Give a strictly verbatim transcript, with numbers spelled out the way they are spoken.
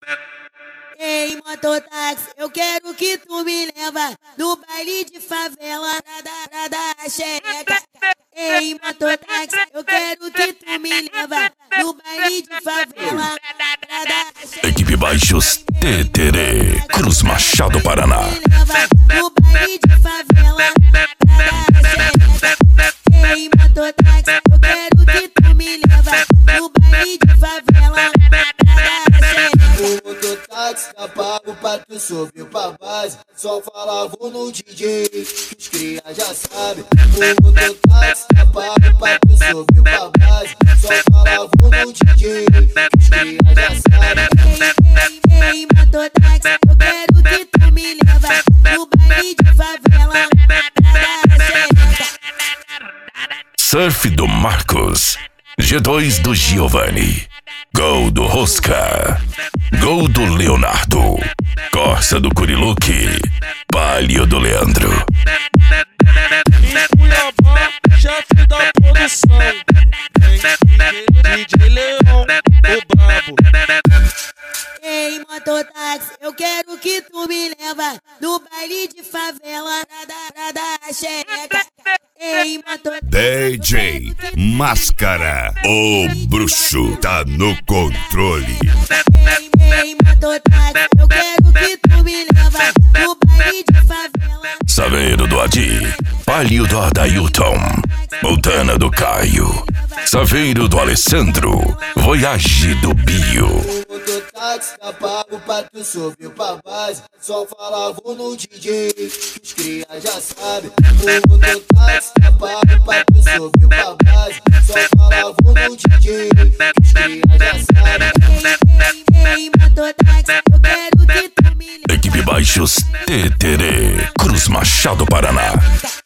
Ei, mototáxi, eu quero que tu me leva no baile de favela pra dar, pra dar xereca. Ei, mototáxi, eu quero que tu me leva no baile de favela pra dar xereca. Equipe Baixos Teterê, Cruz Machado, Paraná. No baile de favela pra dar xereca. Ei, mototáxi, eu quero que tu me leva no baile de favela pra dar xereca. O mototáxi tá pago pra tu subir pra base. Só fala vou no D J, que os cria já sabe. O mototáxi tá pago pra tu subir pra base. Só fala vou no D J, que os cria já sabe. Ei, ei, mototáxi, eu quero que tu me leva no baile de favela pra dar xereca. Surf do Marcos, G dois do Giovanni, Gol do Rosca, Gol do Leonardo, Corsa do Curiluque, Palio do Leandro. Em Cuiabá, chefe da produção, D J Leão, o brabo. Ei, mototáxi, eu quero que tu me leva no baile de favela pra dar, pra dar xereca. Ei, mototáxi, D J Máscara, o bruxo tá no controle. ei, ei, mototáxi, eu quero que tu me leva no baile de favela. Saveiro do Adi, Palio do Adailton, Montana do Caio, Saveiro do Alessandro, Voyage do Bio. O mototáxi tá pago pra tu subir pra base. Só fala vou no D J, que os cria já sabe. O mototáxi tá pago pra tu subir pra base. Só fala vou no D J, que os cria já sabe. Ei, ei, mototáxi, eu quero que tu me leva. Equipe Baixos Teterê, Cruz Machado, Paraná.